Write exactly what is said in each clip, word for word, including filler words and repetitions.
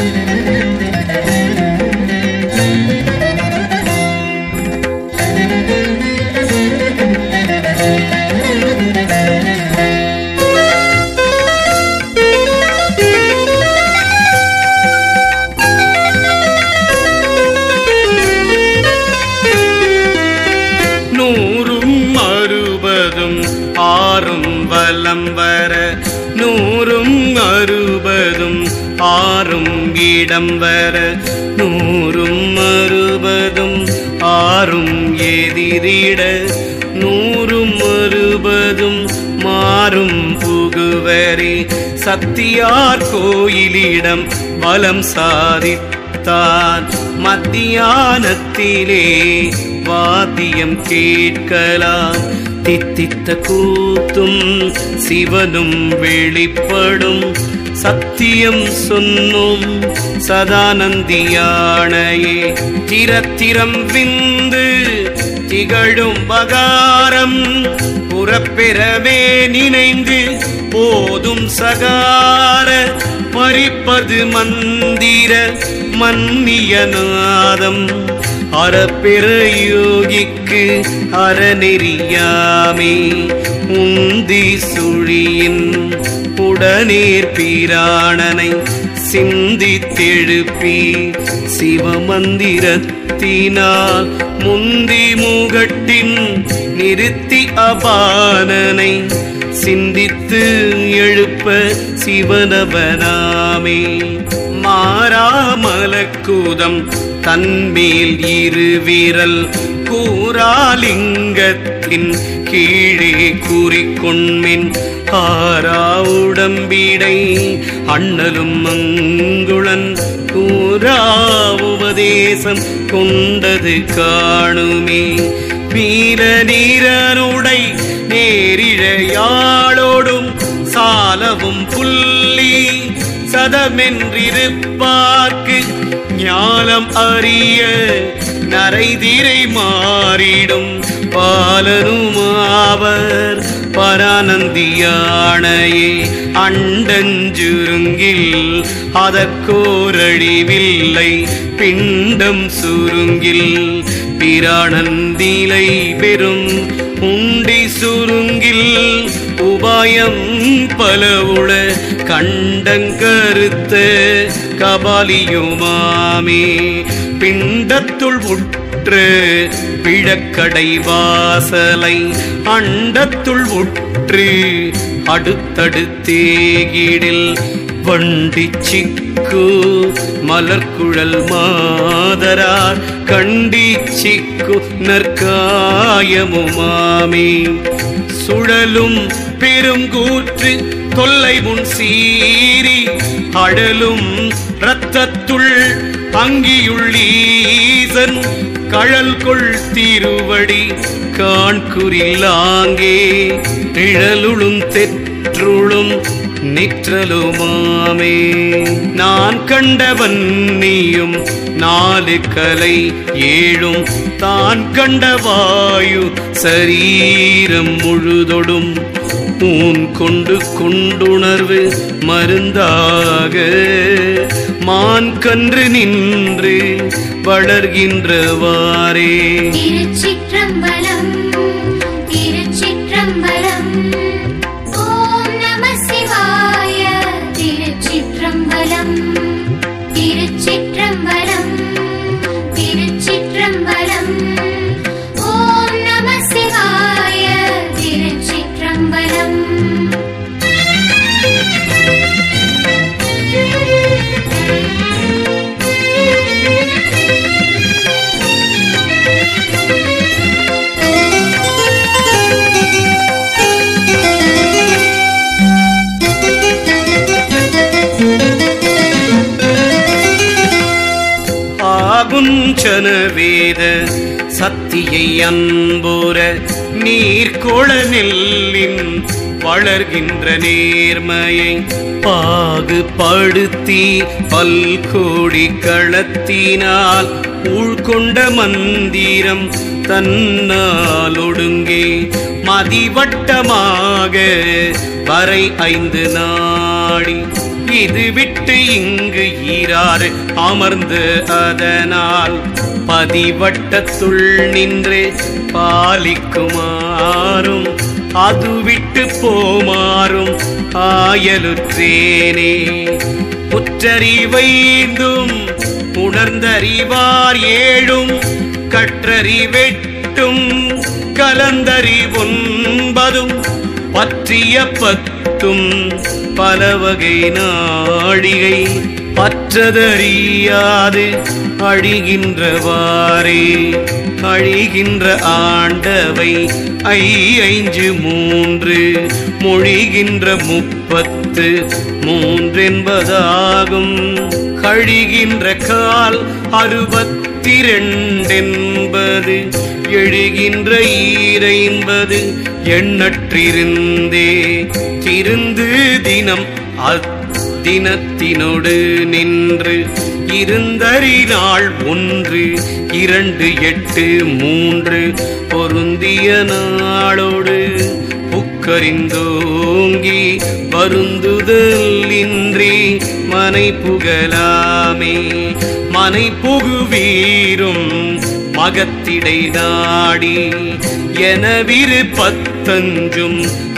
நூறும் அறுபதும் ஆறும் இடம் வர நூறும் அறுபதும் ஆறும் எதிரிட நூறும் அறுபதும் மாறும் புகுவரே சத்தியார் கோயிலிடம் வலம் சாதித்தான் மத்தியானத்திலே வாத்தியம் கேட்கலாம் தித்தித்த கூத்தும் சிவனும் வெளிப்படும் சத்தியம் சொன்னும் சதானந்தியானையே திரத்திரம் விந்து திகழும் பகாரம் புறப்பெறவே நினைந்து போதும் சகார பறிப்பது மந்திர மன்னியநாதம் அறப்பெற யோகிக்கு அறநெறியாமே உந்தி சுழியின் உடனேர் பிராணனை சிந்தித்தெழுப்பி சிவமந்திரத்தினால் முந்தி முகட்டின் நிறுத்தி அபானனை சிந்தித்து எழுப்ப சிவனவனாமே மாறாமலக்கூதம் தன்மேல் இருவிரல் கூறாலிங்கத்தின் கீழே கூறிக்கொண்மின் ஆரா உடம்பிடை அண்ணலும் மங்குளன் கூறா உபதேசம் கொண்டது காணுமே வீர நீரனுடை நேரிழையாளோடும் சாலவும் புள்ளி சதமென்றிருப்பார்க்கு ஞானம் அறிய நரைதிரை மாறிடும் பாலனுமாவர் பரானந்தியானையே அண்டஞ்சுருங்கில் அதற்கோரழிவில்லை பிண்டம் சுருங்கில் பிரானந்திலை பெரும் உண்டி சுருங்கில் உபாயம் பலவுள கண்டங்கருத்த கபாலியுமாமே பிண்டத்துள் உற்று பிழக்கடை வாசலை அண்டத்துள் உற்று அடுத்தடுத்தேகிடில் வண்டி சிக்கு மலர்குழல் மாதரார் கண்டி சிக்கு நற்காயமுமாமே சுழலும் பெருங்கூற்று தொல்லை முன் சீறி அழலும் இரத்தத்துள் அங்கியுள்ளீசன் கழல் கொள் திருவடி காண்குறிலாங்கே நிழலுளும் தெற்றுளும் நிற்றலுமாமே நான் கண்டவன் நீயும் நாலு கலை ஏழும் தான் கண்ட வாயு சரீரம் முழுதொடும் ஊன் கொண்டு கொண்டுணர்வு மருந்தாக மான் கன்று நின்று வளர்கின்றவாறே. திருச்சிற்றம்பலம் திருச்சிற்றம்பலம் ஓம் நம சிவாய. திருச்சிற்றம்பலம் திருச்சிற்றம்பலம் திருச்சிற்றம்பலம் ஓம் நம சிவாய. திருச்சிற்றம்பலம் ஆகுஞ்சன வேத சத்தியை அன்புற நீர்கோள நெல்லின் வளர்கின்ற நேர்மையை பாகுபடுத்தி பல்கோடி களத்தினால் உள்கொண்ட மந்திரம் தன்னால் ஒடுங்கே மதிவட்டமாக வரை ஐந்து நாடி இது விட்டு இங்கு ஈராறு அமர்ந்து அதனால் பதிவட்டத்துள் நின்று பாலிக்குமாறும் அது விட்டு போமாறும் ஆயலுற்றேனே. புற்றறிவைந்தும் உணர்ந்தறிவார் ஏழும் கற்றறிவெட்டும் கலந்தறிவொன்பதும் பற்றிய பத்தும் பலவகை நாழிகை பற்றதறியாது அழிகின்றவாறே. அழிகின்ற ஆண்டவை ஐ ஐந்து மூன்று மொழிகின்ற முப்பத்து மூன்றென்பதாகும். கழிகின்ற கால் அறுபத்திரண்டென்பது எழுகின்ற ஈரைம்பது எண்ணற்றிருந்தே. திருந்து தினம் அத்தினத்தினோடு நின்று இருந்தறிநாள் ஒன்று இரண்டு எட்டு மூன்று பொருந்திய நாளோடு புக்கறிந்தோங்கி வருந்துதல் இன்றி மனை புகலாமே. மனை புகுவீரும் மகத்திடை நாடி எனவிரு பத்தஞ்சும்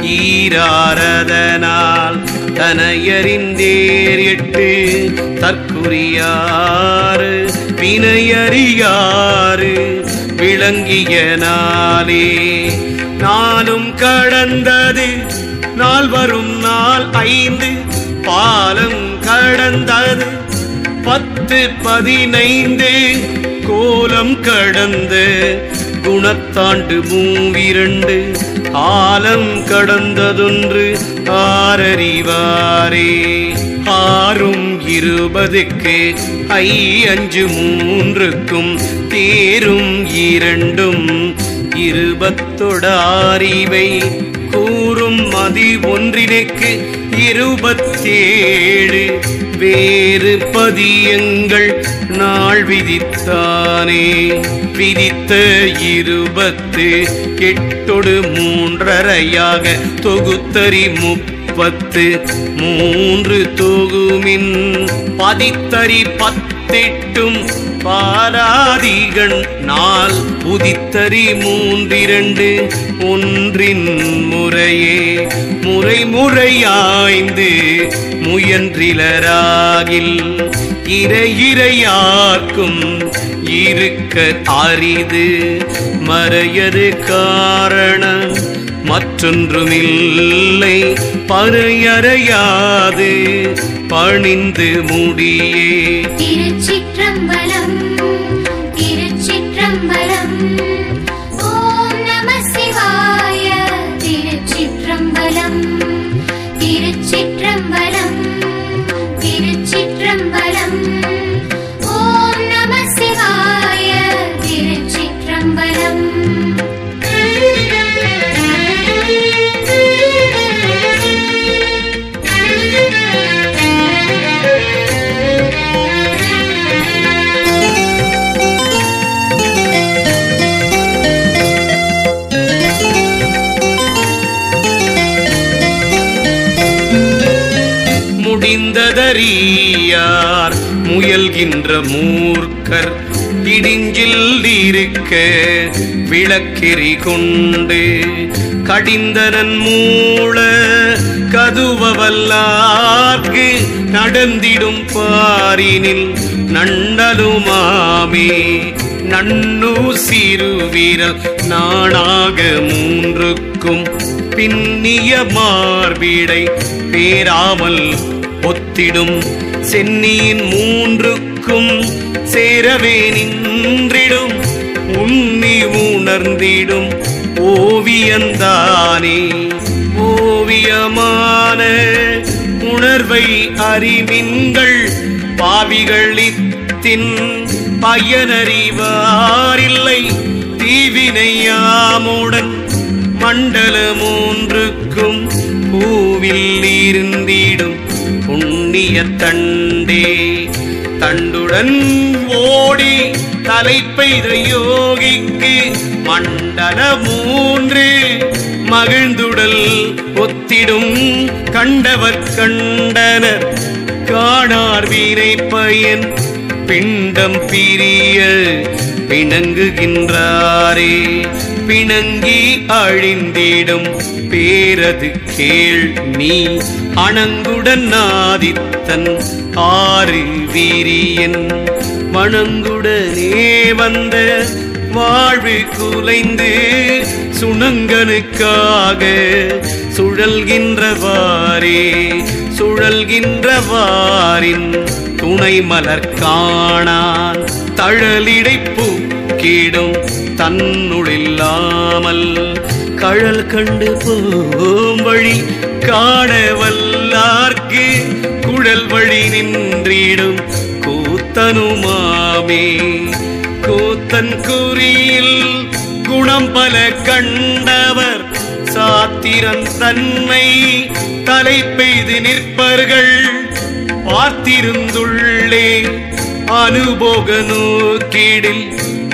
ஈராரதனால் தனையறிந்தேர் எட்டு தற்குறியாறு வினையறியாறு விளங்கிய நாளே. நாளும் கடந்தது நாள் வரும் நாள் ஐந்து பாலம் கடந்தது பத்து பதினைந்து கோலம் கடந்த குணத்தாண்டு மூவிரண்டு ஆலம் கடந்ததொன்று ஆரறிவாரே. ஆறும் இருபதுக்கு ஐ அஞ்சு மூன்றுக்கும் தேரும் இரண்டும் இருபத்தொடாரிவை கூறும் மதி ஒன்றினுக்கு இருபத்தேழு வேறு பதியங்கள் நாள் விதித்தானே. விதித்த இருபத்து எட்டொடு மூன்றரையாக தொகுத்தறி முப்பத்து மூன்று தொகுமின் பதித்தறி பத்தெட்டும் பாலாதிகன் நாள் உதித்தறி மூன்றிரண்டு ஒன்றின் முறையே. முறை முறையாய்ந்து முயன்றிலராகில் இறை இறையார்க்கும் இருக்க அரிது மறையது காரணம் மற்றொன்றுமில்லை பறையறையாது பணிந்து முடியே. திருச்சிற்றம்பலம் திருச்சிற்றம்பலம் ஓம் நம சிவாய. திருச்சிற்றம்பலம் திருச்சிற்றம்பலம் திருச்சிற்றம்பலம் ஓம் நம சிவாய. திருச்சிற்றம்பலம் முடிந்ததறியார் முயல்கின்ற மூர்க்கர் இடிஞ்சில் இருக்க விளக்கெறி கொண்டு கடிந்தனன் மூள கதுவவல்லார்க்கு நடந்திடும் பாரினில் நண்டலுமாமே. நன்னு சிறுவீரல் நானாக மூன்றுக்கும் பின்னிய மார்பிடை பேராமல் ஒத்திடும் சென்னியின் மூன்றுக்கும் சேரவே நின்றிடும் உன்னி உணர்ந்திடும் ஓவியந்தானே. ஓவியமான உணர்வை அறிவின்கள் பாவிகள் இத்தின் பயனறிவாரில்லை தீவினையாமுடன் மண்டல மூன்றுக்கும் பூவில் இருந்திடும் புண்ணிய தண்டே. தண்டுடன் ஓடி தலைப்பெய்த யோகிக்கு மண்டல மூன்று மகிழ்ந்துடல் ஒத்திடும் கண்டவர் கண்டனர் காணார் வீணை பயன் பிண்டம் பிரிய பிணங்குகின்றாரே. பிணங்கி அழிந்திடும் பேரது கேள் நீ அணங்குடன் நாதித்தன் ஆறு வீரியன் வணங்குடனே வந்த வாழ்வு குலைந்து சுணங்கனுக்காக சுழல்கின்றவாரே. சுழல்கின்றவாரின் துணை மலர் காணான் தழலிடை பூக்கிடும் தன்னுள்ளாமல் கழல் கண்டு போம் வழி காண வல்லார்க்கு குழல் வழி நின்றிடும் கூத்தனுமாமே. கூத்தன் குறியில் குணம் பல கண்டவர் சாத்திரன் தன்னை தலை பெய்து நிற்பர்கள் பார்த்திருந்துள்ளே அனுபோக நோக்கிடில்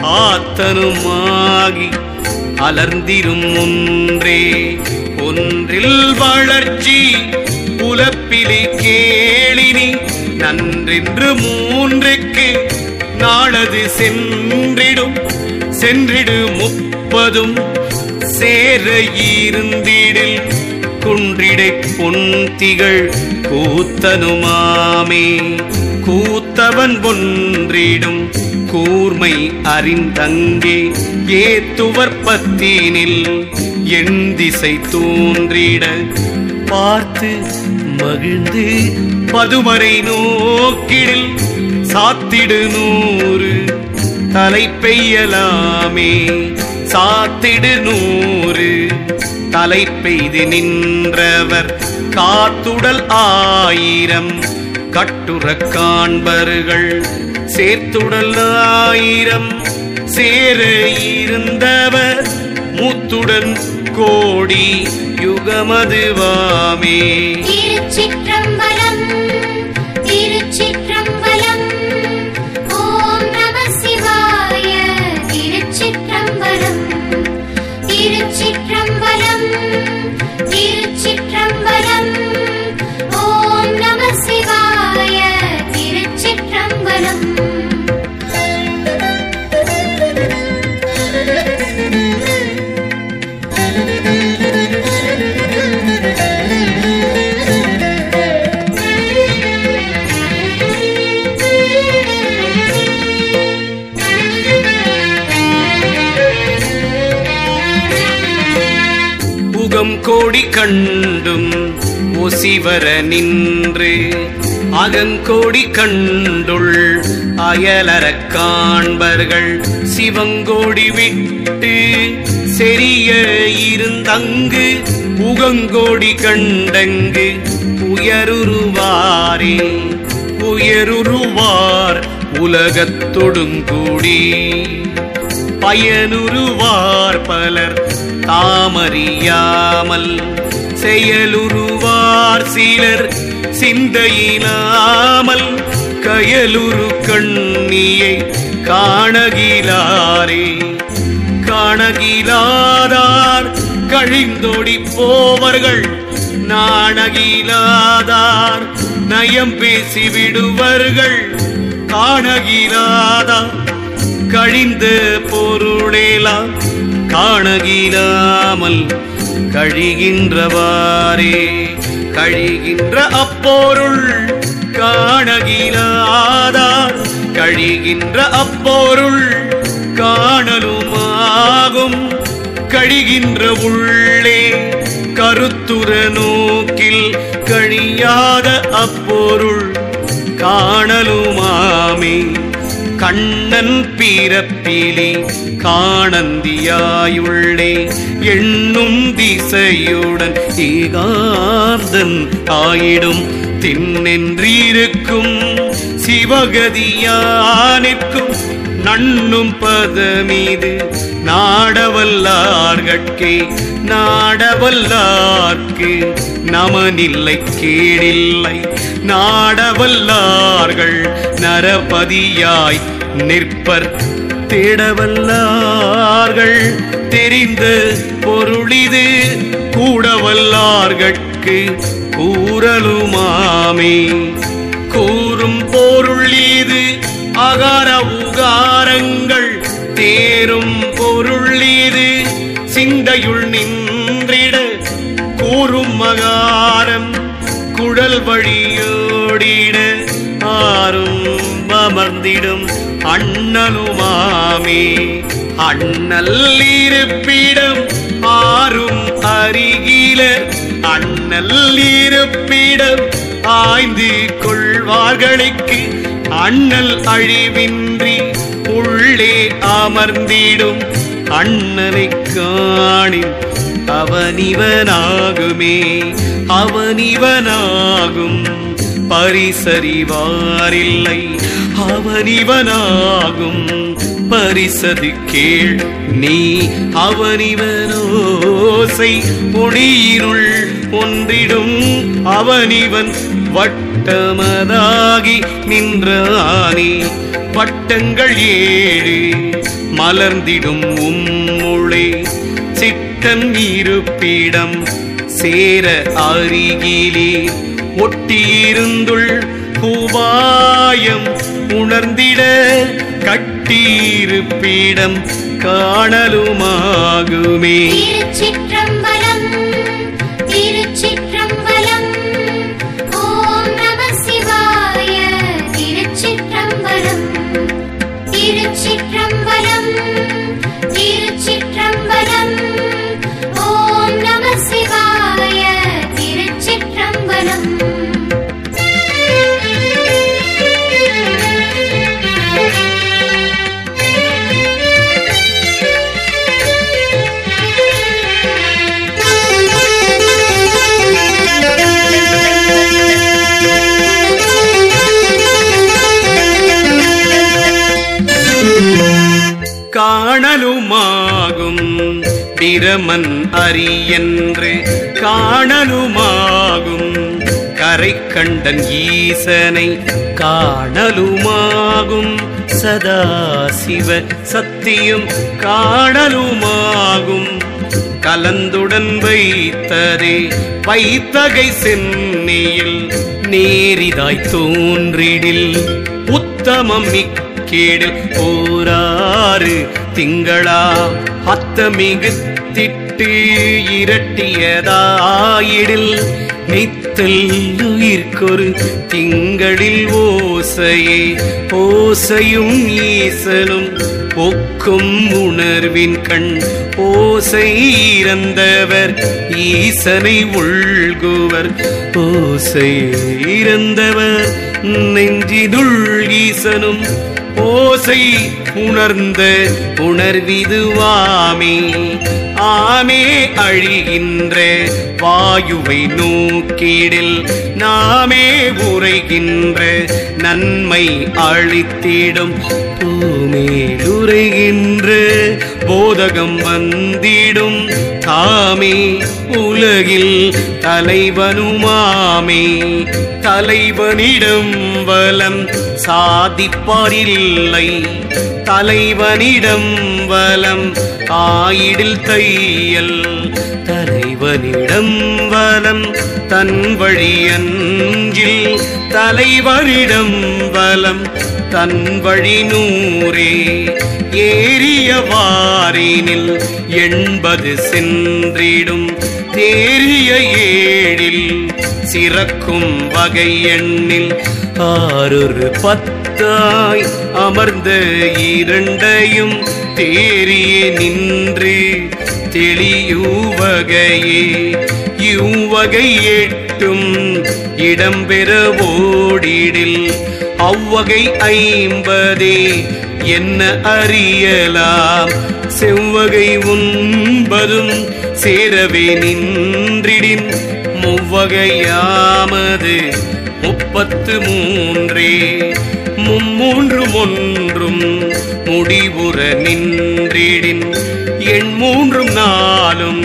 ஆத்தனுமாகி அலர்ந்திரும் ஒன்றே. ஒன்றில் வளர்ச்சி புலப்பிலை கேளினி நன்றென்று மூன்றுக்கு நாளது சென்றிடும் சென்றிடு முப்பதும் சேர இருந்திடில் குன்றிடை பொன்திகள் கூத்தனுமாமே. கூத்தவன் ஒன்றிடும் கூர்மை அறிந்தங்கே ஏத்துவர் பத்தினில் என் திசை தோன்றிட பார்த்து மகிழ்ந்து பதுமறை நோக்கிடில் சாத்திடு நூறு தலை பெய்யலாமே. சாத்திடு நூறு தலை பெய்து நின்றவர் காத்துடல் ஆயிரம் கட்டுற காண்பர்கள் சேர்த்துடல் ஆயிரம் சேர இருந்தவர் மூத்துடன் கோடி யுகமதுவாமே. திருச்சிற்றம்பலம் திருச்சிற்றம்பலம் ஓம் நம சிவாய. திருச்சிற்றம்பலம் திருச்சிற்றம்பலம் திருச்சிற்றம்பலம் ஓம் நம சிவாய. திருச்சிற்றம்பலம் முகம் கோடி கண்டும் ஒசிவர நின்று அகங்கோடி கண்டுள் அயலற காண்பர்கள் சிவங்கோடி விட்டு செரிய இருந்தங்கு உகங்கோடி கண்டங்கு உயருருவாரே. உயருருவார் உலகத்தொடுங்கூடி பயனுருவார் பலர் தாமறியாமல் செயலுருவார் சிலர் சிந்தையினாமல் கயலுரு கண்ணியை காணகிலாரே. காணகிலாதார் கழிந்தோடி போவர்கள் நாணகிலாதார் நயம் பேசி விடுவர்கள் காணகிலாதார் கழிந்த பொருளேலாம் காணகிலாமல் கழிகின்றவாரே. கழிகின்ற அப்பொருள் காணகிலாதார் கழிகின்ற அப்பொருள் காணலுமாகும். கழிகின்ற உள்ளே கருத்துர நோக்கில் கழியாத அப்பொருள் காணலுமாமே. கண்ணன் பிறப்பிலே காணந்தியாயுள்ளே எண்ணும் திசையுடன் ஏகார்த்தன் ஆயிடும் தின்னென்றிருக்கும் சிவகதியானிற்கும் நண்ணும் பதமீது நாடவல்லார்கட்கே. நாடவல்லார்க்கு நமனில்லை கேடில்லை நாடவல்லார்கள் நரபதியாய் நிற்பர். தேடவல்லார்கள் தெரிந்த பொருளிது கூடவல்லார்கட்கு கூறலுமாமே. கூறும் பொருள் இது அகார உகாரங்கள் தேரும் பொருள் இது சிந்தையுள் நின்றிட கூறும் மகாரம் குழல் வழியோடிட ஆறும் அமர்ந்திடும் அண்ணலுமாமே. அண்ணல் இருப்பிடம் ஆறும் அருகில அண்ணல் இருப்பிடம் ஆய்ந்து கொள்வார்களுக்கு அண்ணல் அழிவின்றி உள்ளே அமர்ந்திடும் அண்ணனை காணின் அவனிவனாகுமே. அவனிவனாகும் பரிசறிவாரில்லை அவனிவனாகும் பரிசது கேள் நீ. அவனிவனோசை பொடியினுள் ஒன்றிடும் அவனிவன் வட்டமதாகி நின்றானே. வட்டங்கள் ஏழு மலர்ந்திடும் உம்முளே சிட்டன் இருப்பிடம் சேர அருகிலே ஒட்டியிருந்துள் பூபாயம் உணர்ந்திட கட்டியிருப்பிடம் காணலுமாகுமே. திருச்சிற்றம்பலம் திருச்சிற்றம்பலம் ஓம் நம சிவாய. திருச்சிற்றம்பலம் திருச்சிற்றம்பலம் திருச்சிற்றம்பலம் ஓம் நம சிவாய. திருச்சிற்றம்பலம் காணலுமாகும் பிரமன் அரியன்று காணலுமாகும் கரை கண்டன் ஈசனை காணலுமாகும் சதாசிவ சத்தியம் காணலுமாகும் கலந்துடன் வைத்ததே வைத்தகை சென்னியில் நேரிதாய் தோன்றிடில் உத்தமம் கேடில் போராறு திங்களா அத்தமிகு திட்டு இரட்டியதாயிடில் மெய்த்தல்லுயிர்க்கொரு திங்களில் ஓசையே. ஓசையும் ஈசனும் ஒக்கும் உணர்வின் கண் ஓசை இறந்தவர் ஈசனை உள்குவர். ஓசை இறந்தவர் நெஞ்சினுள் ஈசனும் ஓசை உணர்ந்த உணர்விதுவாமே. ஆமே அழிகின்ற வாயுவை நோக்கிடில் நாமே உரைகின்ற நன்மை அழித்திடும் பூமேலுரைகின்ற போதகம் வந்திடும் தாமே உலகில் தலைவனுமாமே. தலைவனிடம் வலம் சாதிப்பாரில்லை தலைவனிடம் வலம் ஆயிடில் தையல். தலைவனிடம் வலம் தன் வழி அஞ்சில் தலைவரிடம் வலம் தன் வழி நூறே. ஏறிய வாரினில் எண்பது சென்றிடும் தேறிய ஏழில் சிறக்கும் வகை எண்ணில் ஆறொரு பத்தாய் அமர்ந்த இரண்டையும் தேறிய நின்று தெளியுவகையே. இவ்வகை எட்டும் இடம்பெற ஓடிடில் அவ்வகை ஐம்பதே என்ன அறியலாம். செவ்வகை ஒன்பதும் சேரவே நின்றிடின் முவ்வகையாமது முப்பத்து மூன்றே. மும்மூன்றும் ஒன்றும் முடிவுற நின்றிடின் எண் மூன்றும் நாளும்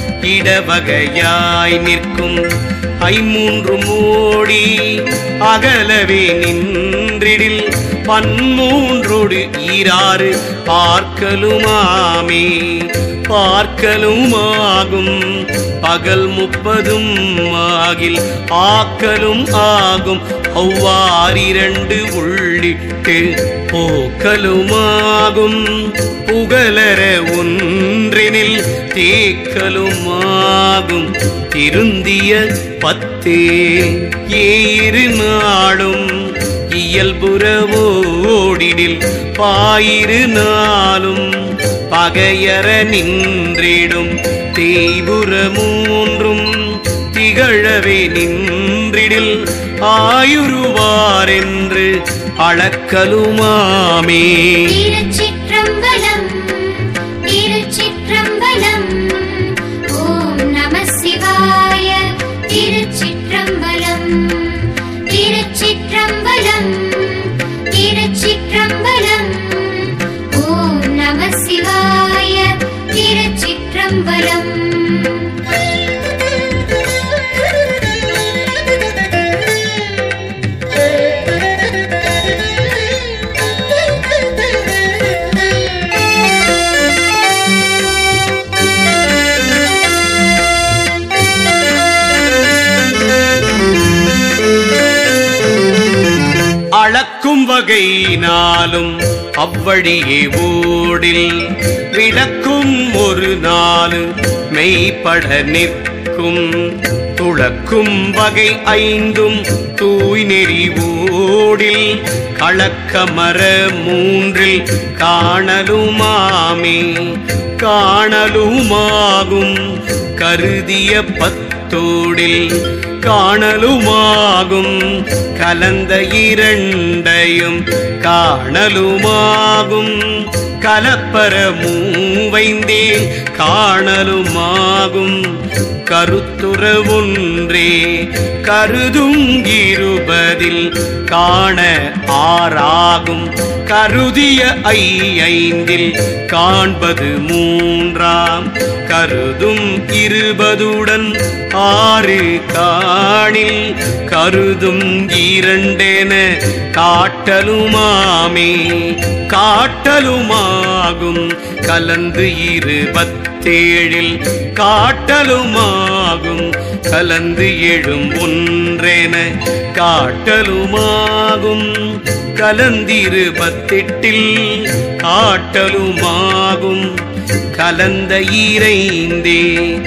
இடவகையாய் நிற்கும். ஐமூன்றும் ஓடி அகலவே நின்றிடில் பன்மூன்றோடு ஈராறு பார்க்கலுமாமே. பார்க்கலும் ஆகும் பகல் முப்பதும் ஆகில் ஆக்கலும் ஆகும் அவ்வாறிரண்டு உள்ளிட்டு போக்கலுமாகும் புகழற ஒன்றினில் தேக்கலுமாகும் திருந்திய பத்தே ஏறு நாளும் இயல்புறவோடிடில் பாயிரு நாளும் பகையற நின்றிடும் தேய்புற மூன்றும் திகழவே நின்றிடில் ஆயுருவாரென்று அளக்கலுமாமே. திருச்சிற்றம்பலம் திருச்சிற்றம்பலம் ஓம் நம சிவாய. திருச்சிற்றம்பலம் திருச்சிற்றம்பலம் திருச்சிற்றம்பலம் ஓம் நம சிவாய. திருச்சிற்றம்பலம். அளக்கும் வகையினாலும் அவ்வழியே ஓடில் விளக்கும் ஒரு நாலு மெய்ப்பட நிற்கும் துளக்கும் வகை ஐந்தும் தூய் நெறி ஓடில் கலக்கமர மூன்றில் காணலுமாமே. காணலுமாகும் கருதிய பத்தோடில் காணலுமாகும் கலந்த இரண்டையும் காணலுமாகும் கலப்பர மூவைந்தே காணலுமாகும் கருத்துற ஒன்றே கருதும் இருபதில் காண ஆறாகும் கருதிய ஐந்தில் காண்பது மூன்றாம் கருதும் இருபதுடன் ஆறு காணில் கருதும் இரண்டென காட்டலுமாமே. காட்டலுமாகும் கலந்து இருபத்தேழில் காட்டலுமாகும் கலந்து எழும் ஒன்றென காட்டலுமாகும் கலந்திருபத்தெட்டில் காட்டலுமாகும் கலந்த ஈரைந்தே.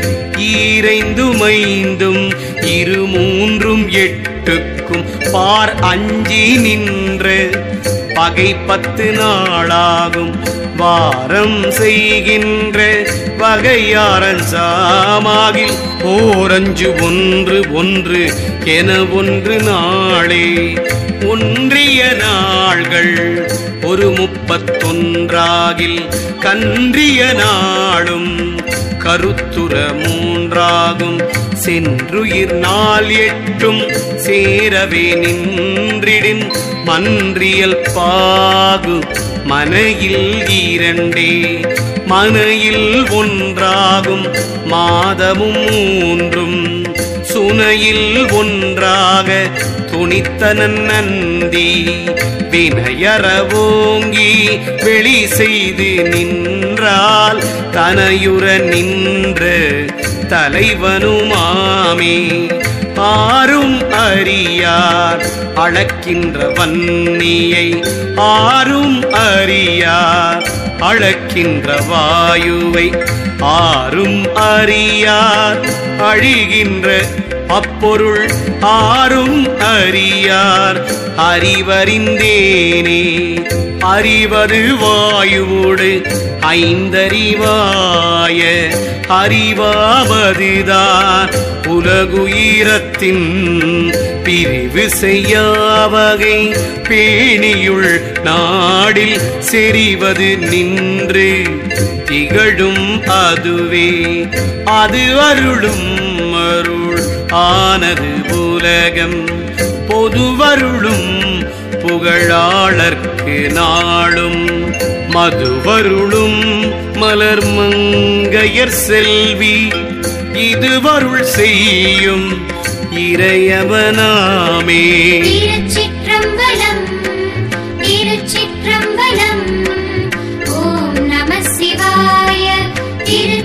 ஈரைந்துமைந்தும் இரு மூன்றும் எட்டுக்கும் பார் அஞ்சி நின்ற பகை பத்து நாளாகும் வாரம் செய்கின்ற வகையாரன் சாமாகில் ஓரஞ்சு ஒன்று ஒன்று என ஒன்று நாளே. ஒன்றிய நாள்கள் ஒரு முப்பத்தொன்றாகில் கன்றிய நாளும் கருத்துற மூன்றாகும் சென்றுயிர் நாள் எட்டும் சேரவே நின்றிடின் மன்றியல் பாகு மனையில் இரண்டே. மனையில் ஒன்றாகும் மாதமும் மூன்றும் சுனையில் ஒன்றாக துணித்தனன் நந்தி வினையறவோங்கி வெளி செய்து நின்றால் தனையுற நின்ற தலைவனுமாமே. ஆரும் அறியார் அளக்கின்ற வன்னியை ஆரும் அறியார் அளக்கின்ற வாயுவை ஆரும் அறியார் அழிகின்ற அப்பொருள் ஆரும் அறியார் அறிவறிந்தேனே. அறிவது வாயுவோடு ஐந்தறிவாய அறிவாவதுதான் உலகுயிரத்தின் பிரிவு செய்யாவகை பேணியுள் நாடில் செறிவது நின்று திகழும் அதுவே. அது அருளும் அருள் ஆனது உலகம் பொதுவருளும் புகழாளர்க்கு நாளும் மதுவருளும் மலர் மங்கையர் செல்வி இதுவருள் செய்யும் இறையவனாமே. திருச்சிற்றம்பலம் திருச்சிற்றம்பலம் ஓம் நம சிவாய. திரு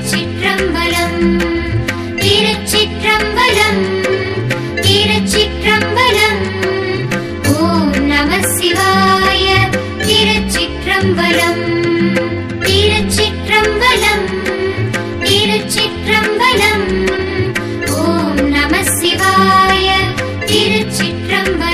திருச்சிற்றம்பலம்.